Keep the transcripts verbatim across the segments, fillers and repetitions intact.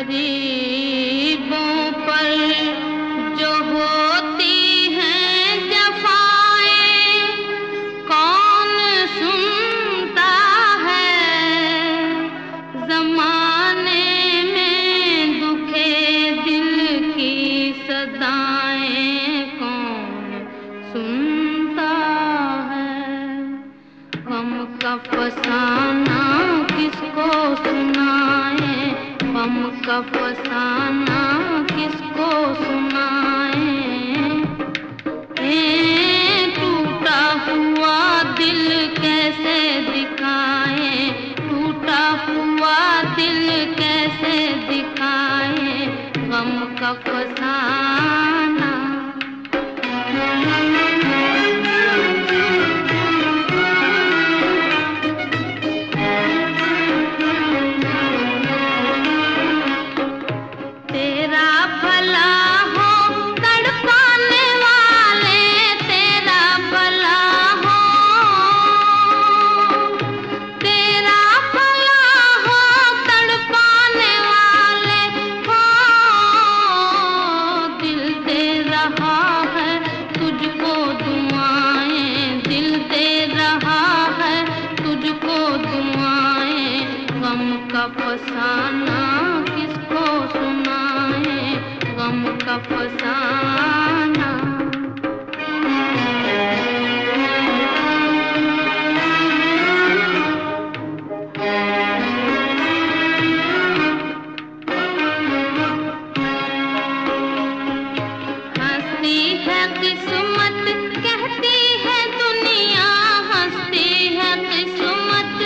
गरीबों पर जो होती हैं जफाएं, कौन सुनता है। ज़माने में दुखे दिल की सदाएं कौन सुनता है। गम का फसाना किसको सुनाए, गम का फसाना किसको सुनाए। ए टूटा हुआ दिल कैसे दिखाए, टूटा हुआ दिल कैसे दिखाए। गम का फसाना फसाना किसको सुनाए, गम का फसाना। हंसती है किस्मत कहती है दुनिया, हंसती है किस्मत,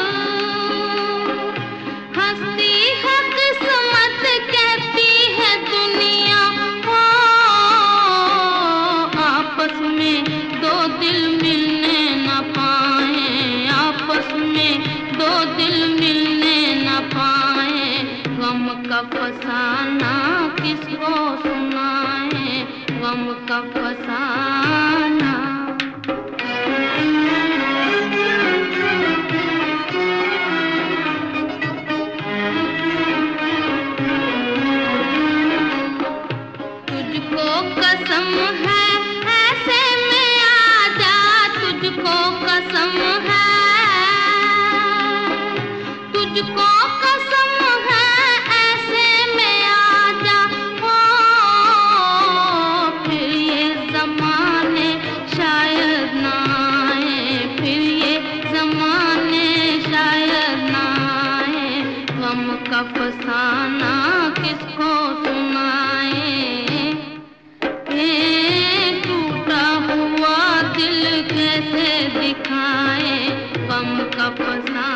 हंसती है किस्मत कहती है दुनिया। हो आपस में दो दिल मिलने न पाए, आपस में दो दिल मिलने न पाए। गम का फसाना किसको सुनाए, गम का फसाना। तुझको कसम है ऐसे में आजा, तुझको कसम है, तुझको कसम है ऐसे में आजा। हो फिर ये ज़माने शायद ना आए, फिर ये ज़माने शायद ना आए। गम का फसाना किसको सुनाए। टूटा हुआ दिल कैसे दिखाए, गम का फसाना।